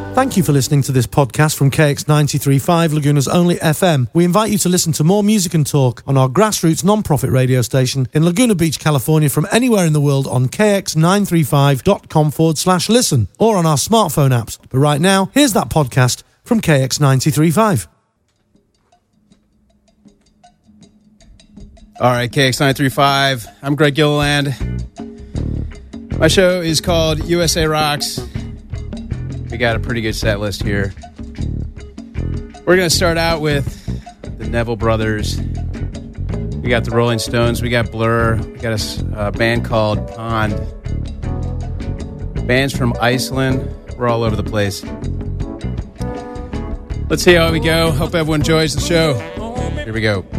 Thank you for listening to this podcast from KX93.5, Laguna's only FM. We invite you to listen to more music and talk on our grassroots non-profit radio station in Laguna Beach, California, from anywhere in the world on kx935.com/listen or on our smartphone apps. But right now, here's that podcast from KX93.5. All right, KX935. I'm Greg Gilliland. My show is called USA Rocks. We got a pretty good set list here. We're going to start out with the Neville Brothers. We got the Rolling Stones. We got Blur. We got a band called Pond. Bands from Iceland. We're all over the place. Let's see how we go. Hope everyone enjoys the show. Here we go.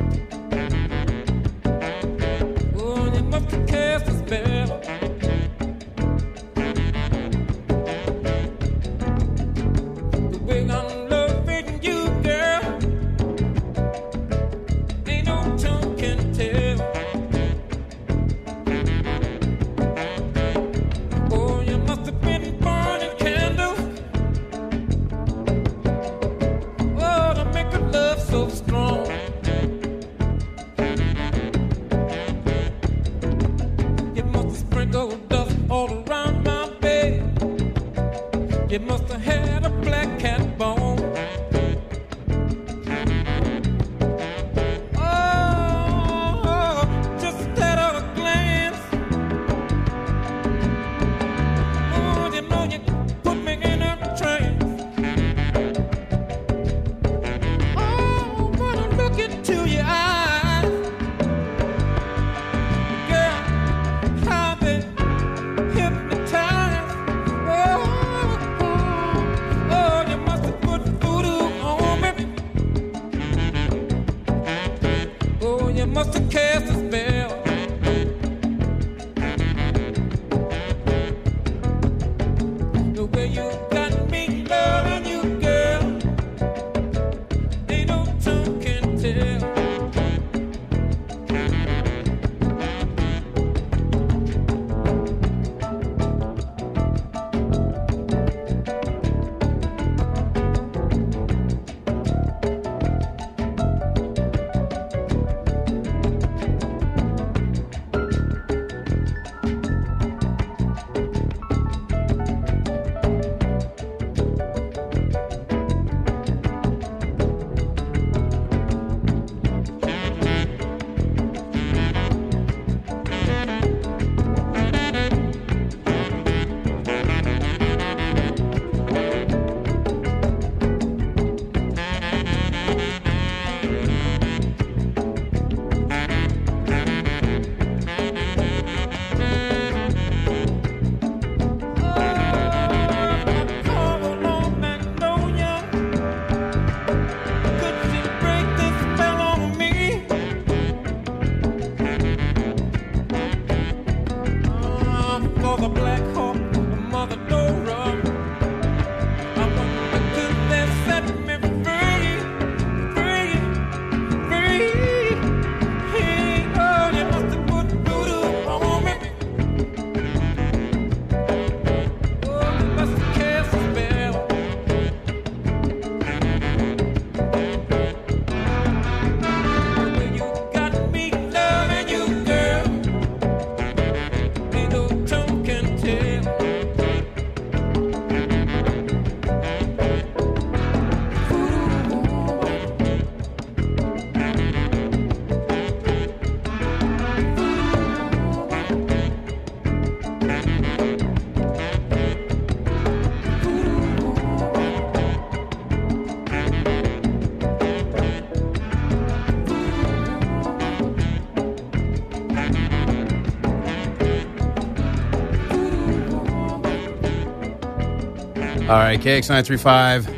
All right, KX935,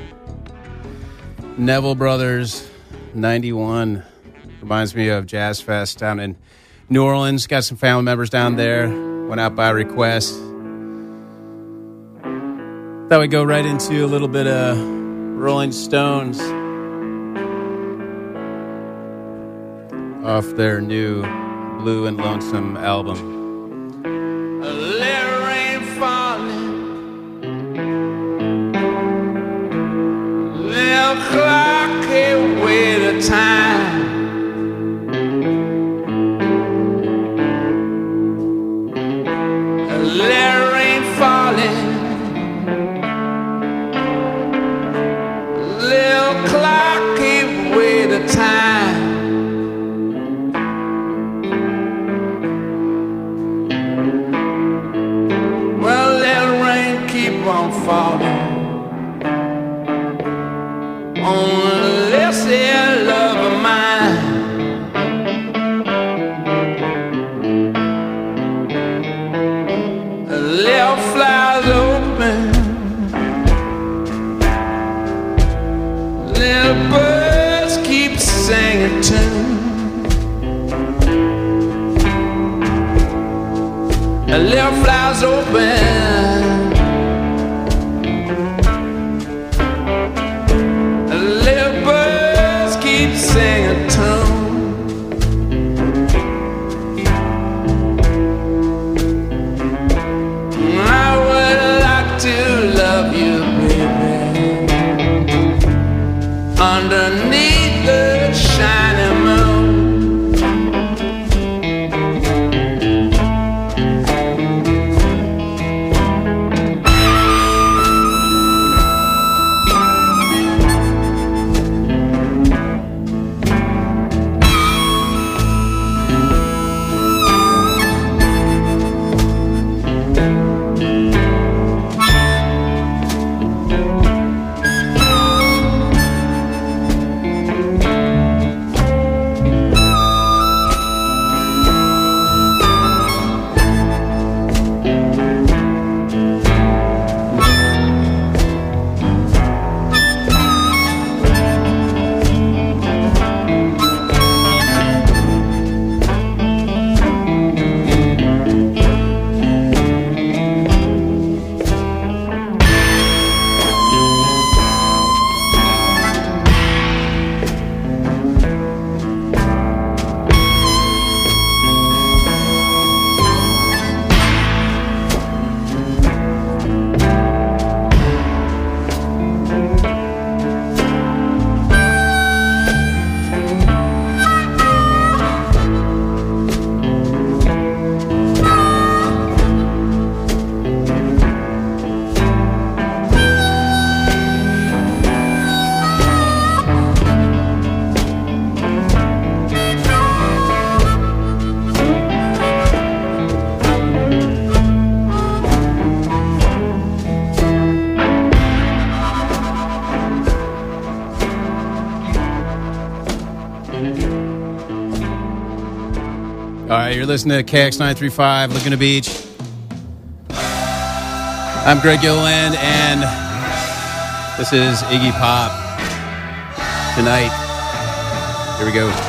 Neville Brothers, 91. Reminds me of Jazz Fest down in New Orleans. Got some family members down there. Went out by request. Thought we'd go right into a little bit of Rolling Stones off their new Blue and Lonesome album. little clock away the time. A little rain falling, little clock away the time. Well, little rain keep on falling on this here love of mine. The little flowers open, little birds keep singing tune. The little flowers open, sing a tune. I would like to love you, baby, underneath the shining moon. You're listening to KX935, Laguna Beach. I'm Greg Gilliland, and this is Iggy Pop. Tonight. Here we go.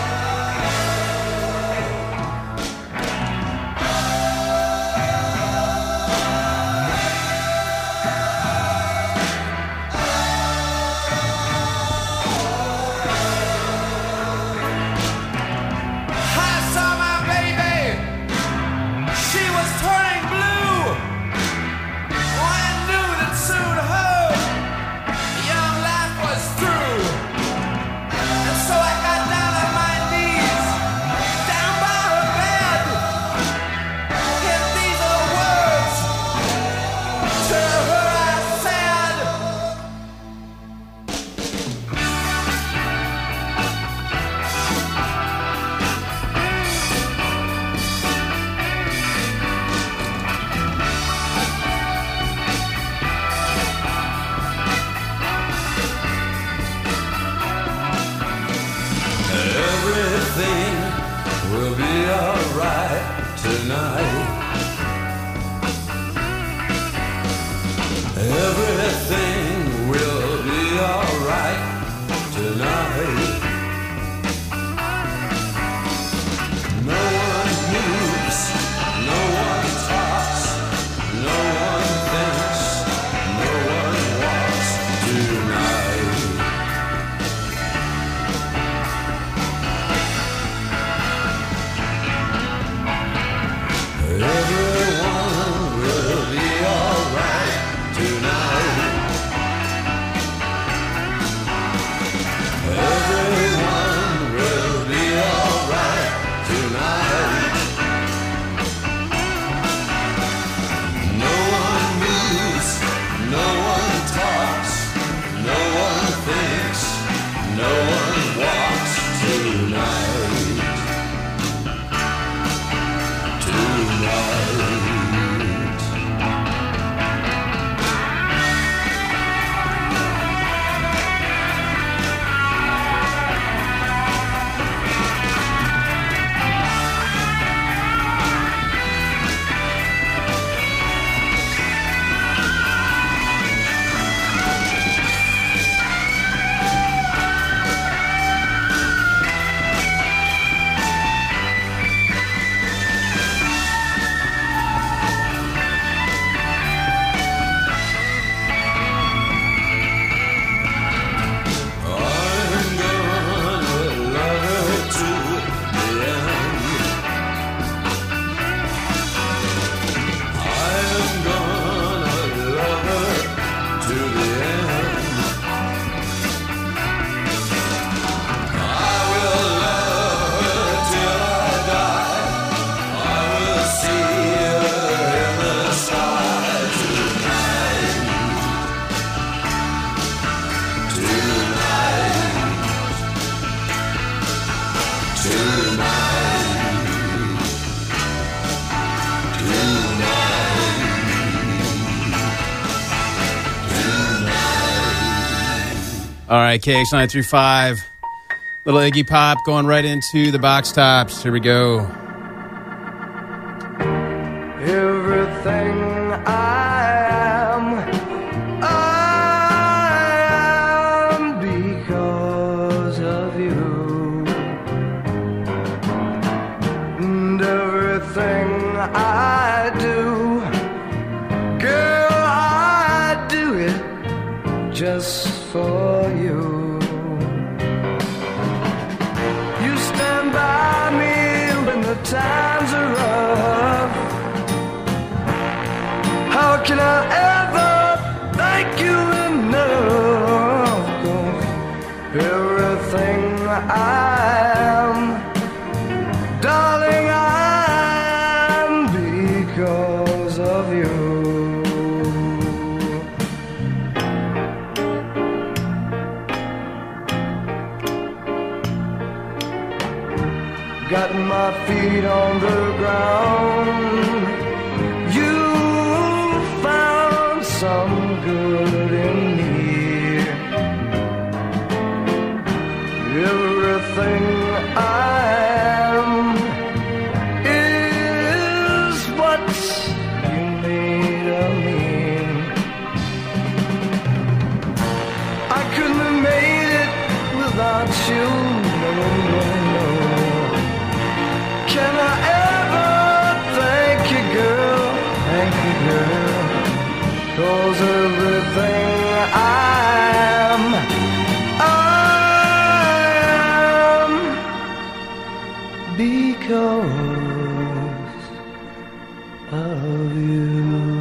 All right, KX935. Little Iggy Pop going right into the box tops. Here we go. Everything I am because of you. And everything I do, girl, I do it just for you. You stand by me when the times are rough. How can I ever thank you enough? 'Cause everything I am, darling, I am because of you. Got my feet on the ground. You found some good in me. Everything I am is what you made of me. I couldn't have made it without you. No, no, no. Can I ever thank you, girl? Thank you, girl. 'Cause everything I am because of you.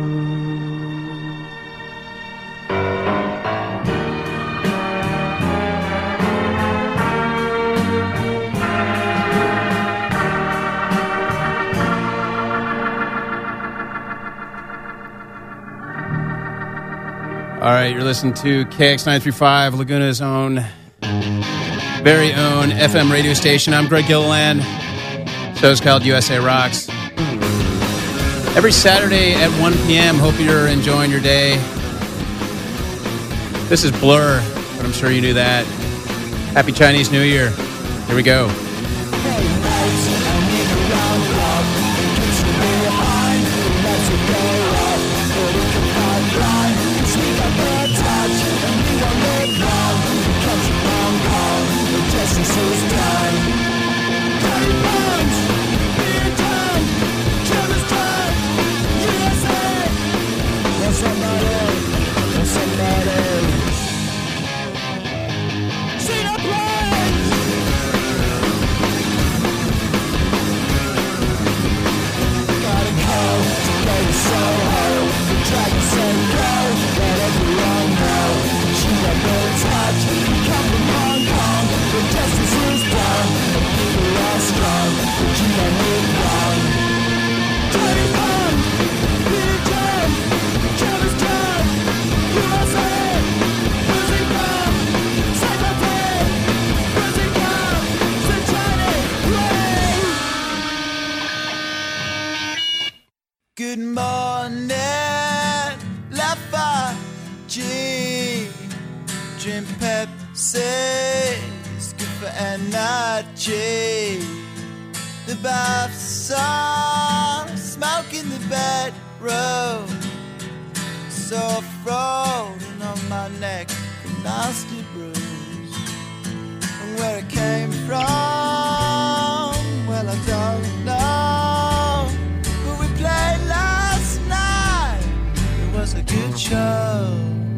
All right, you're listening to KX935, Laguna's own, very own FM radio station. I'm Greg Gilliland. Show's called USA Rocks. Every Saturday at 1 p.m. Hope you're enjoying your day. This is Blur, but I'm sure you knew that. Happy Chinese New Year. Here we go. Good morning, Lafarge. Drink Pepsi, it's good for energy. The bath song, smoke in the bedroom. Sore rolling on my neck, a nasty bruise. And where it came from, well, I don't know. But we played last night, it was a good show.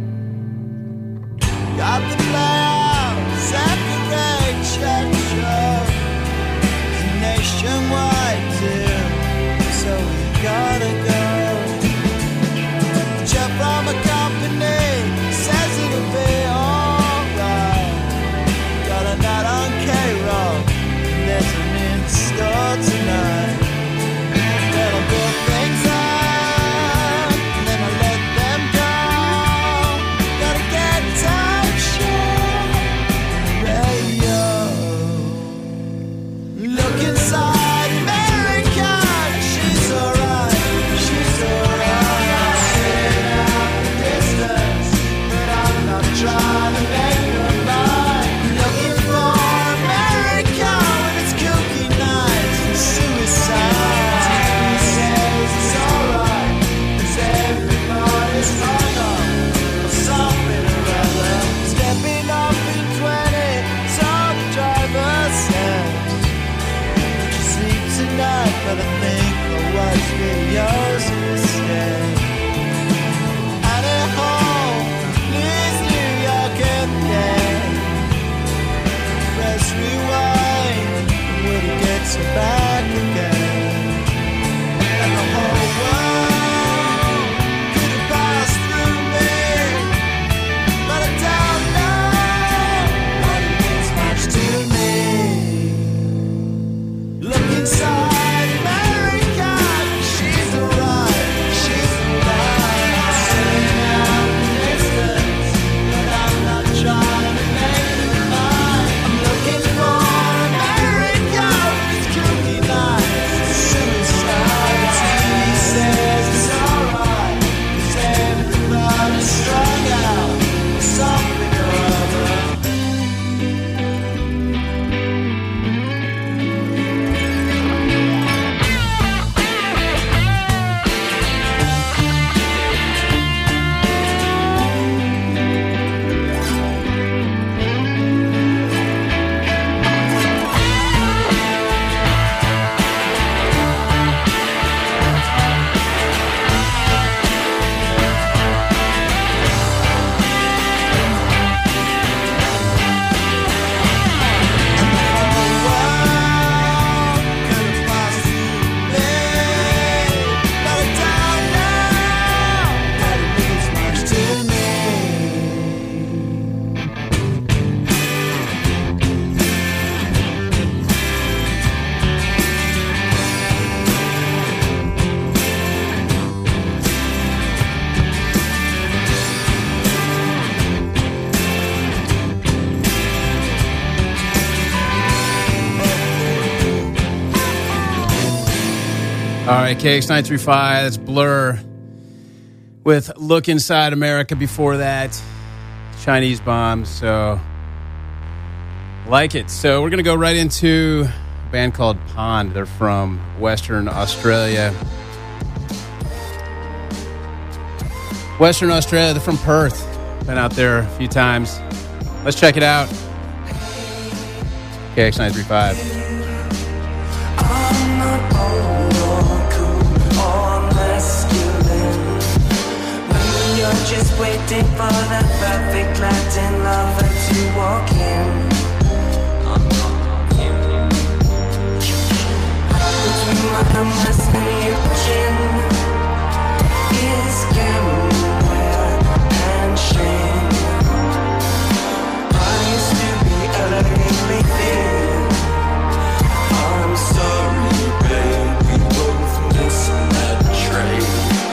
Got the playoffs, second-rate show. It's a nationwide deal, so we gotta go. The chef from a company says it'll be alright. Got a night on K-Rock, and there's an in-store tonight. Then I'll build things up, and then I'll let them go. Gotta get time show radio. Look inside America, she's alright, she's All right, KX935, that's Blur with Look Inside America. Before that, Chinese Bombs. So, like it. So, we're going to go right into a band called Pond. They're from Western Australia. Western Australia, they're from Perth. Been out there a few times. Let's check it out. KX935. Just waiting for the perfect Latin lover to walk in. Between my numbers and your chin is camera and shame. I used to be elegantly thin. I'm sorry, babe, we both missed that train.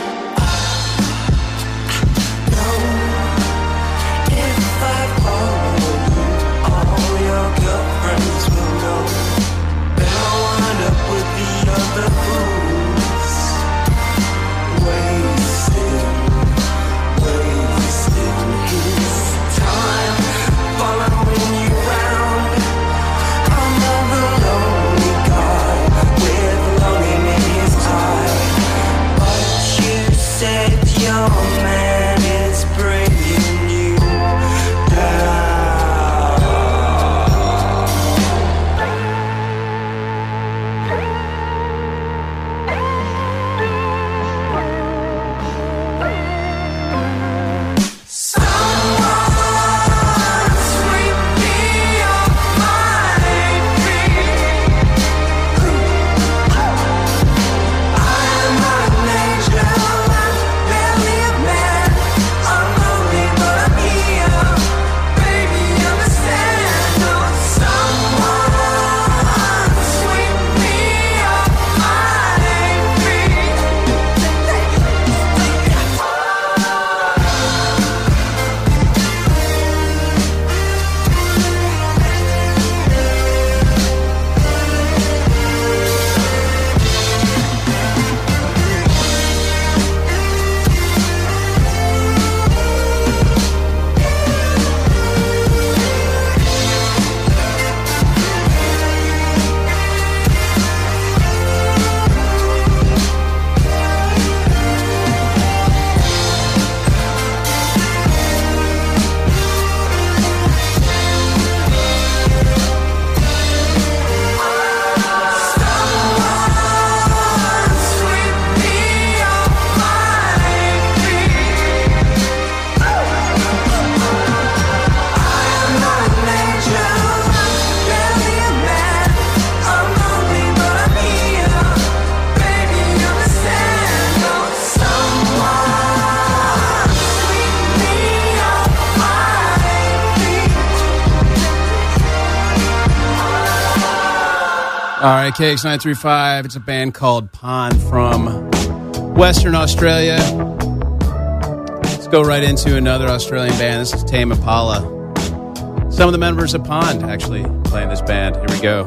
All right, KX935. It's a band called Pond from Western Australia. Let's go right into another Australian band. This is Tame Impala. Some of the members of Pond actually play in this band. Here we go.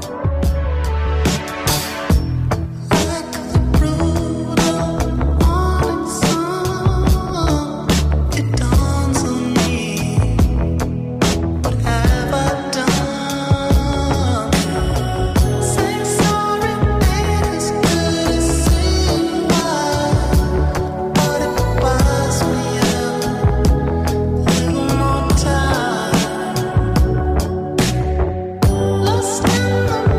Lost in the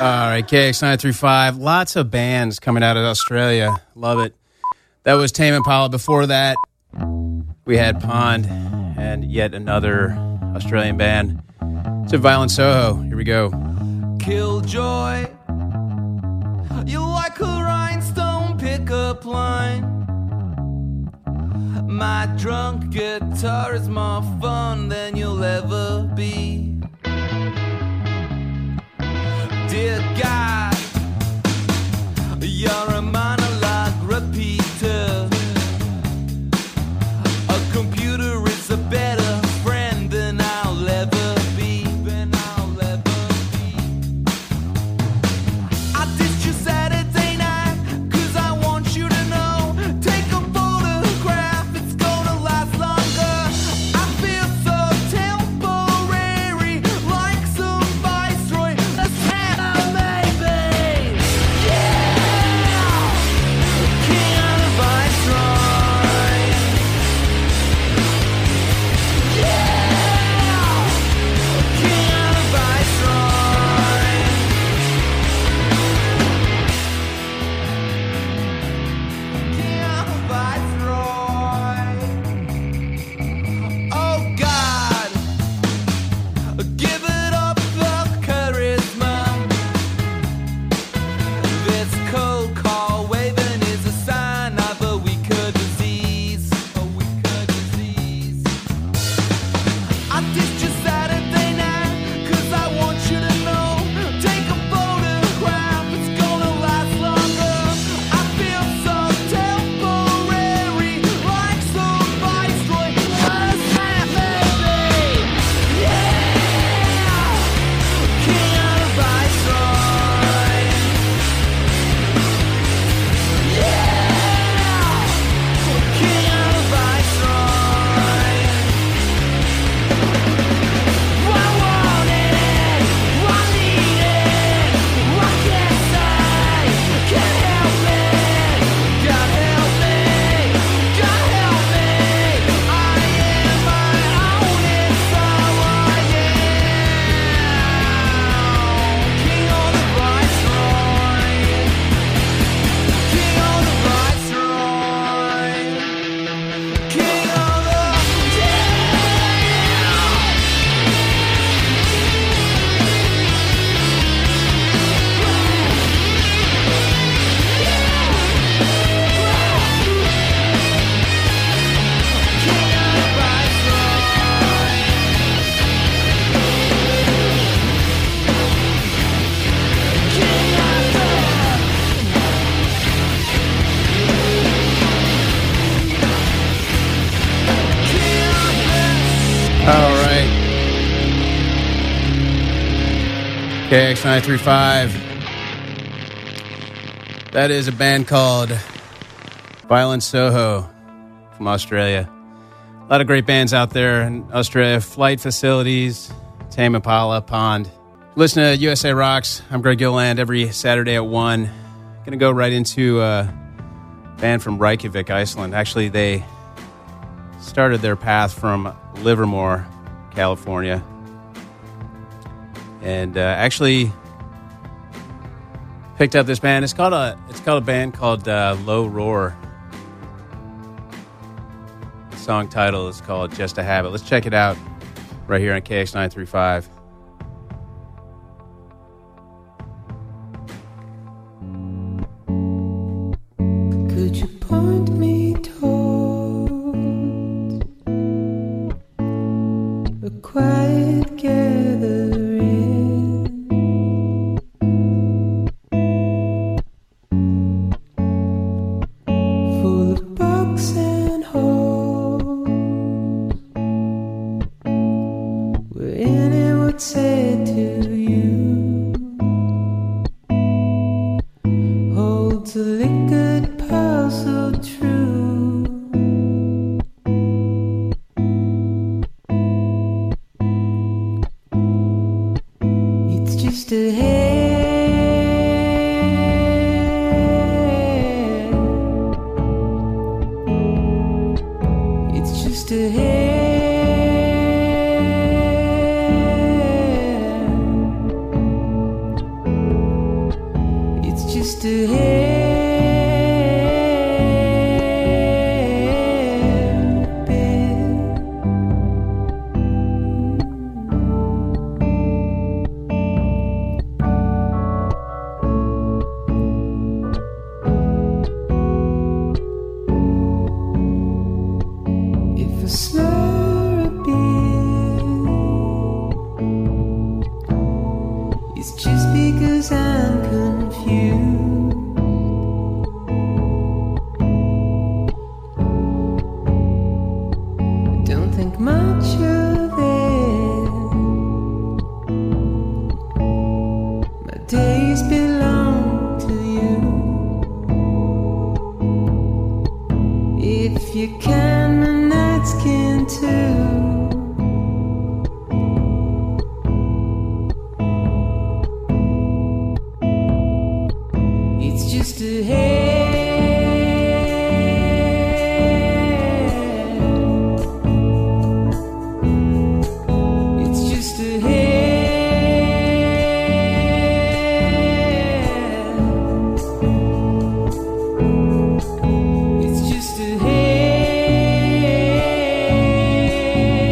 All right, KX935. Lots of bands coming out of Australia. Love it. That was Tame Impala. Before that, we had Pond and yet another Australian band. It's a Violent Soho. Here we go. Killjoy, you like a rhinestone pickup line. My drunk guitar is more fun than you'll ever be. Dear God, you're a monologue repeater. A computer is a better friend than I'll ever be. I dissed you Saturday night, 'cause I want you to know. Take a photograph, it's gonna last longer. I feel so temporary, like some viceroy. A Santa maybe, yeah. King of the viceroy, yeah. King of the viceroy. King of the viceroy. Oh God, give it up the charisma. This cold call waving is a sign of a weaker disease. I dissed you Saturday night, 'cause I want you to know. Take a photograph, it's gonna last longer. I feel so temporary, like some viceroy. What's that, baby? Yeah! King of the viceroy. Yeah! King of the viceroy. I want it, I need it, what can I say? Can't help me, God help me, God help me. I am my own, it's all I am. King of the viceroy, King of the viceroy, King of the All right. KX935. That is a band called Violent Soho from Australia. A lot of great bands out there in Australia. Flight Facilities, Tame Impala, Pond. Listen to USA Rocks. I'm Greg Gilland every Saturday at 1. Going to go right into a band from Reykjavik, Iceland. Actually, they started their path from Livermore, California. And actually picked up this band. It's called a band called Low Roar. The song title is called Just a Habit. Let's check it out right here on KX935. Could you point me towards a quiet gathering, full of bugs and holes, where anyone would say to you, holds a liquid pearl so true. It's just a hair. It's just a hair. a slur of beer. It's just because I'm confused. Don't think much of it. My days belong to you. If you can, my nights can too. It's just a hair. It's just a hair. It's just a hair.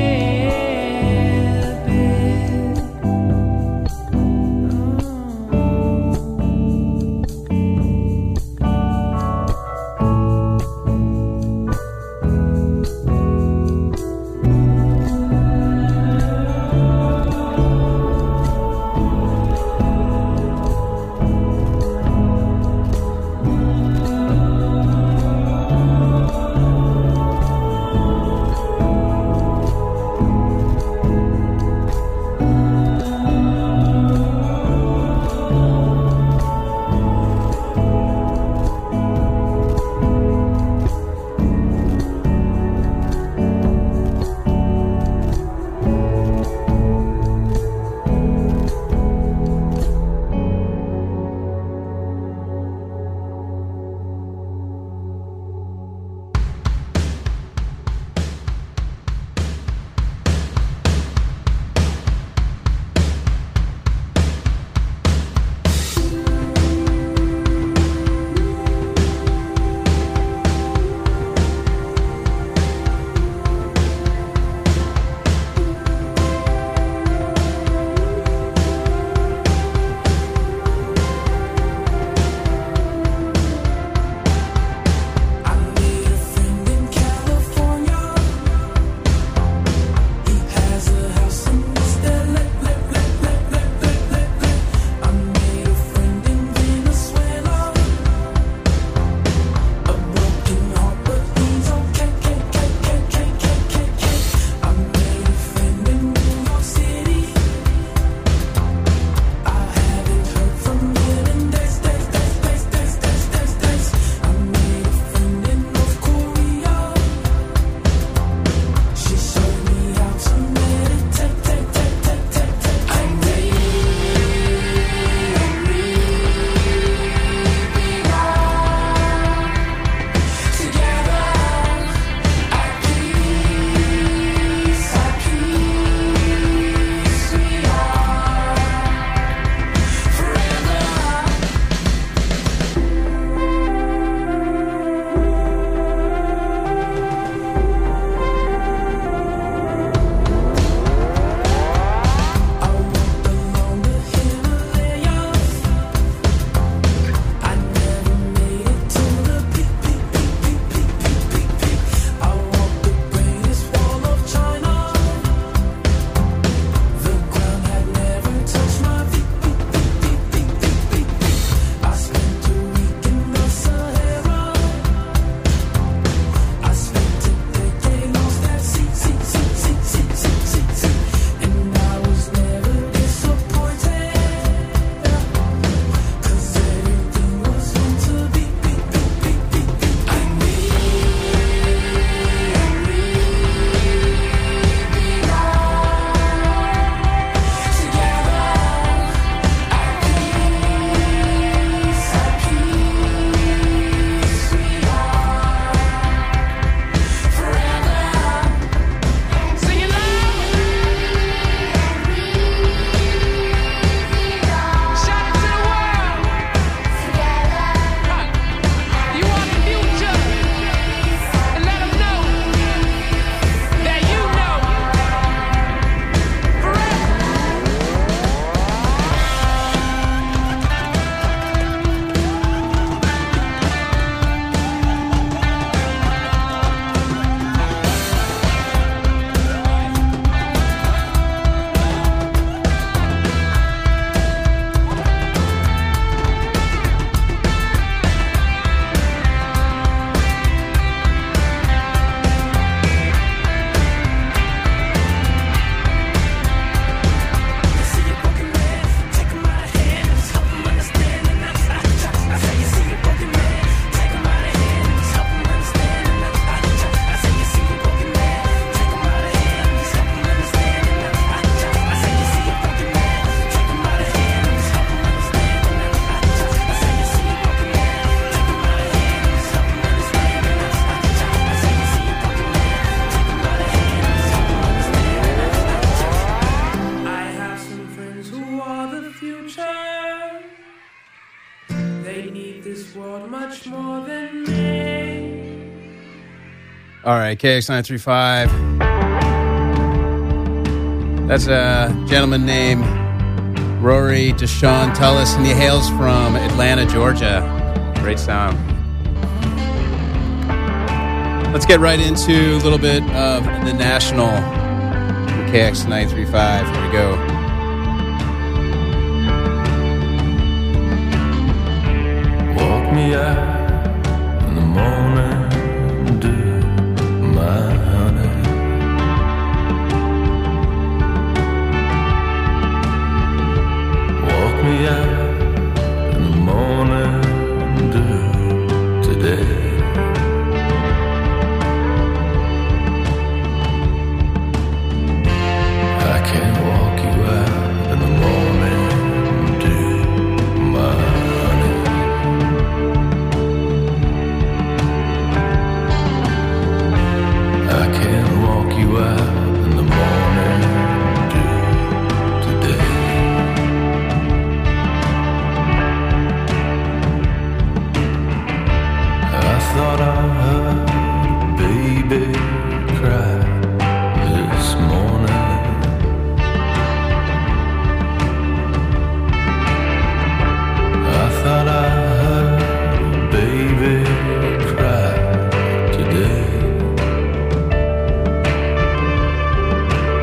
All right, KX935. That's a gentleman named Rory Deshaun Tullis, and he hails from Atlanta, Georgia. Great sound. Let's get right into a little bit of The National from KX935. Here we go. Walk me out in the morning, dew, my honey. Walk me out in the morning, dew, today. I can't walk you out in the morning, dew, my honey. I can't walk you out in the morning dew today. I thought I heard a baby cry this morning. I thought I heard a baby cry today.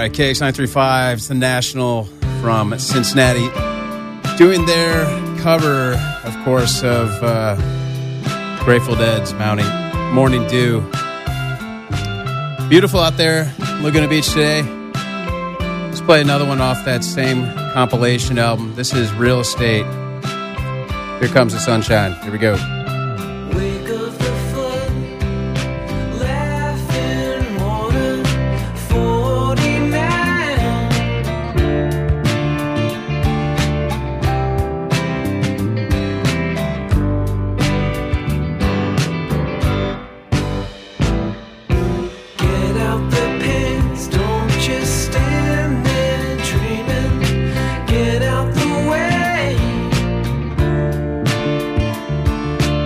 right, KX935, it's the National from Cincinnati, doing their cover, of course, of Grateful Dead's Morning Dew. Beautiful out there, Laguna Beach today. Let's play another one off that same compilation album. This is Real Estate. Here Comes the Sunshine. Here we go. Wake of the flood, laughing water, 49. Get out the pins, don't just stand there dreaming. Get out the way.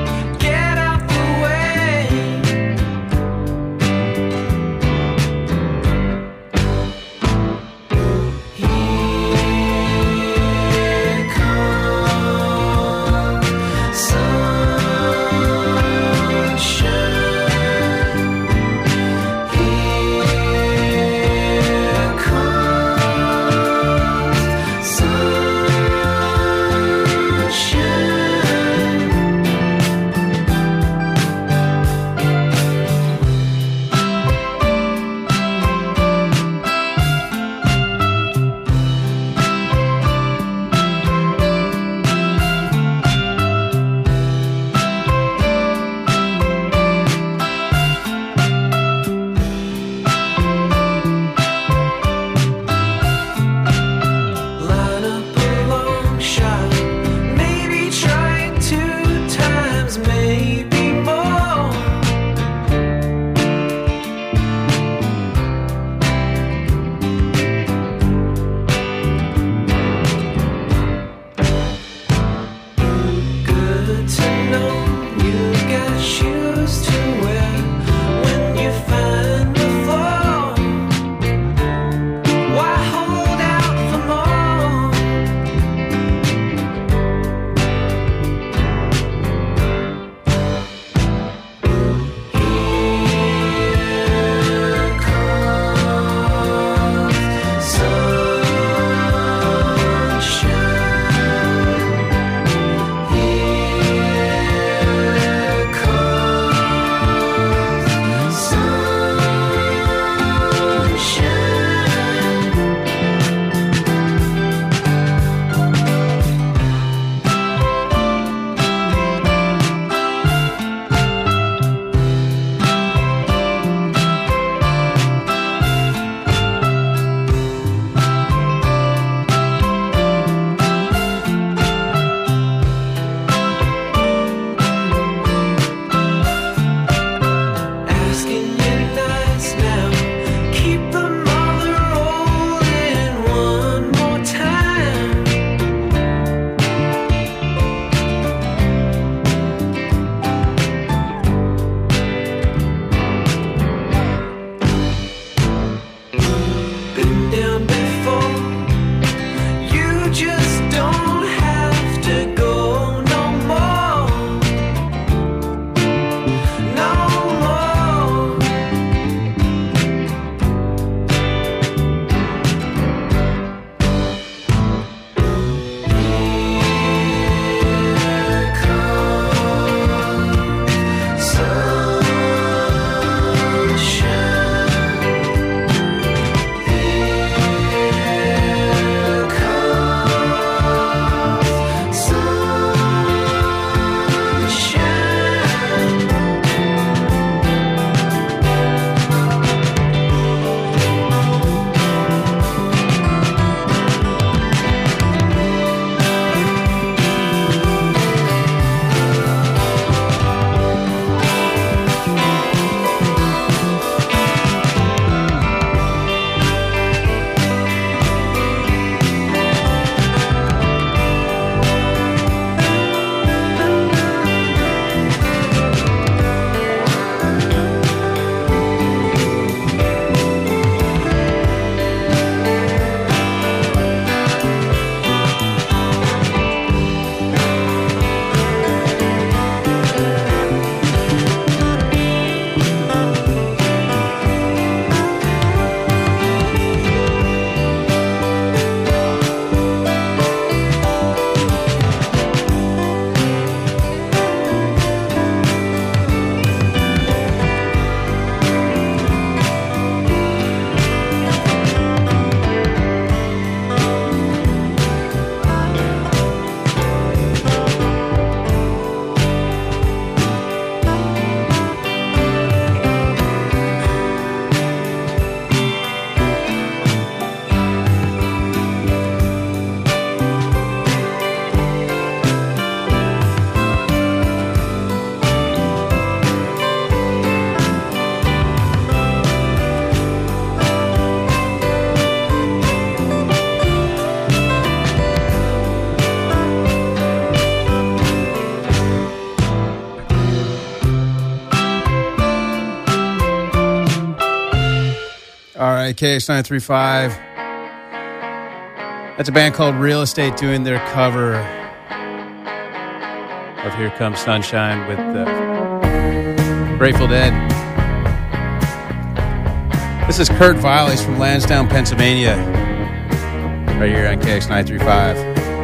right, KX935. That's a band called Real Estate doing their cover of Here Comes Sunshine with Grateful Dead. This is Kurt Vile. He's from Lansdowne, Pennsylvania. Right here on KX935.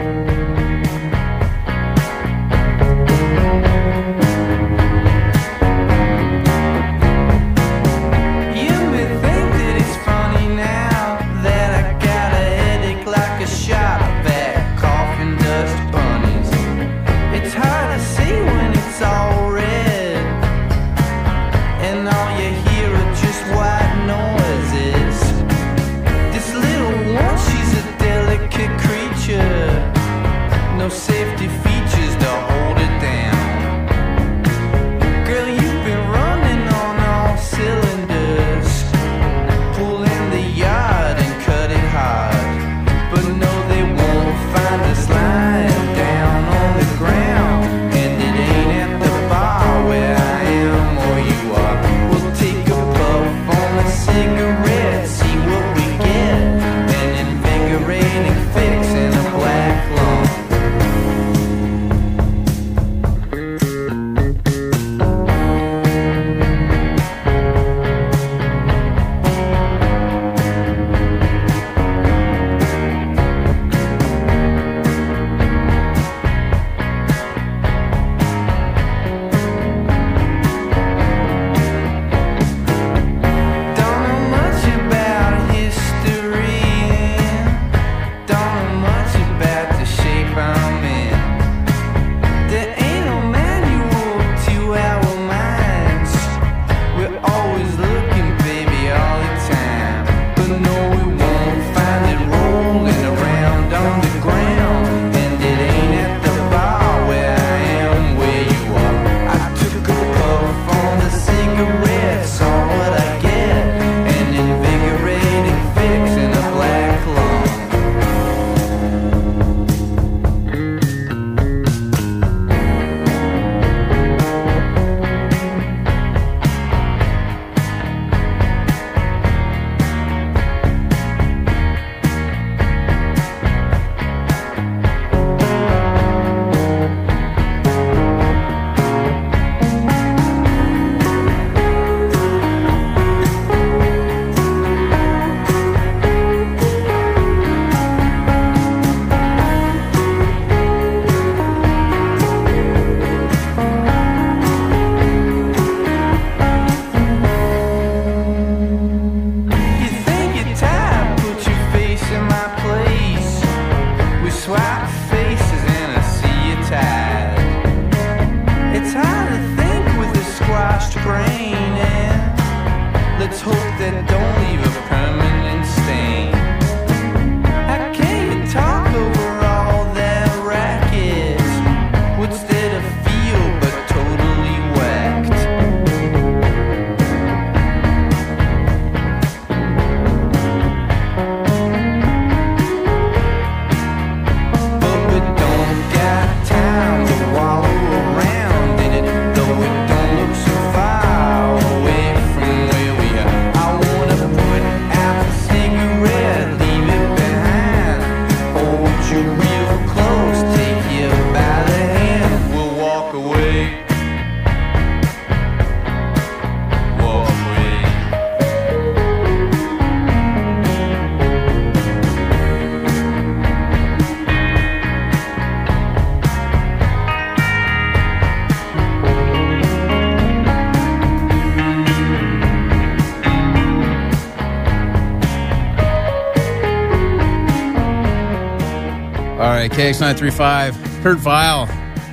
KX935, Kurt Vile,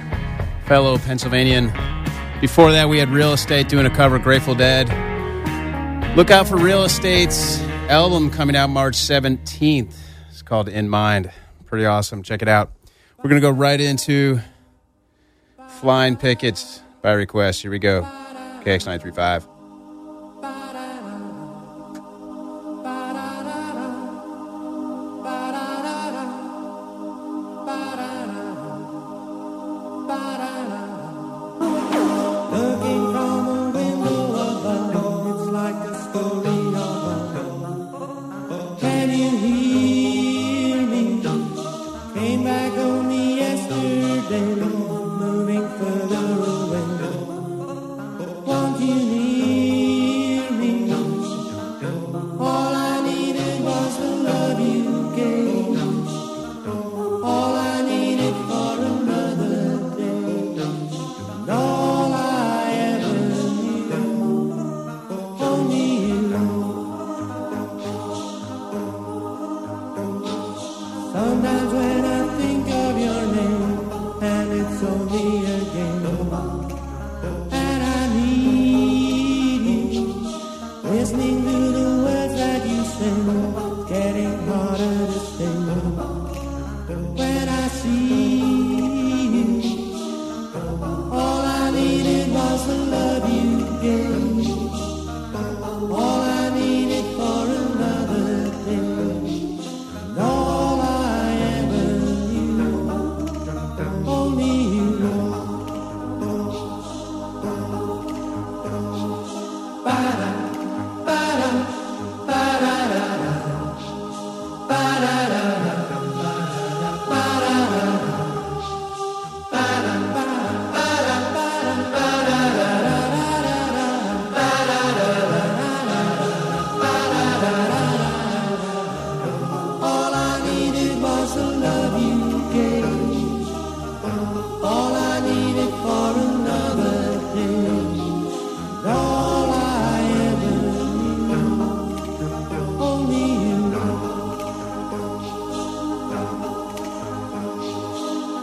fellow Pennsylvanian. Before that, we had Real Estate doing a cover of Grateful Dead. Look out for Real Estate's album coming out March 17th. It's called In Mind. Pretty awesome. Check it out. We're going to go right into Flying Pickets by request. Here we go. KX935. Looking from a window above, it's like a story of a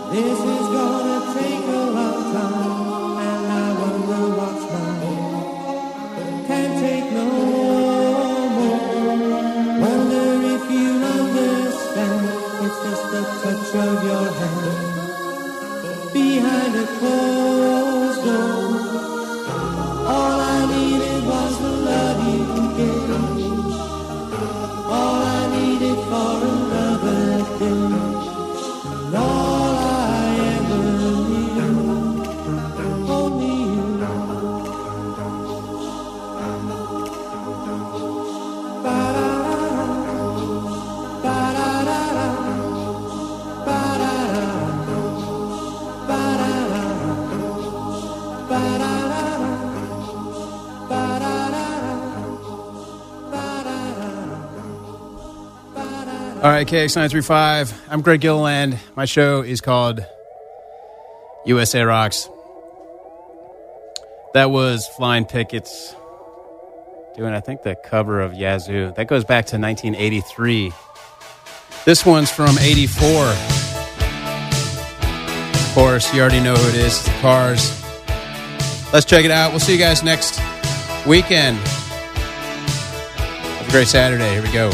This is gonna take a long time, and I wonder what's mine. Can't take no more. Wonder if you understand. It's just the touch of your hand behind a closed door. All I needed was the love you gave. All I needed for another day. And all I ever knew, only you. Ba-da-da-da, ba-da-da-da, ba-da-da-da, ba-da-da-da, ba-da-da-da, ba-da-da-da. All right, KX935. I'm Greg Gilliland. My show is called USA Rocks. That was Flying Pickets doing, I think, the cover of Yazoo. That goes back to 1983. This one's from 84. Of course, you already know who it is. It's the Cars. Let's check it out. We'll see you guys next weekend. Have a great Saturday. Here we go.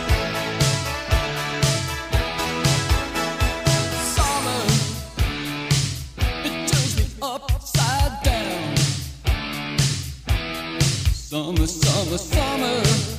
It turns me upside down. Summer, summer, summer.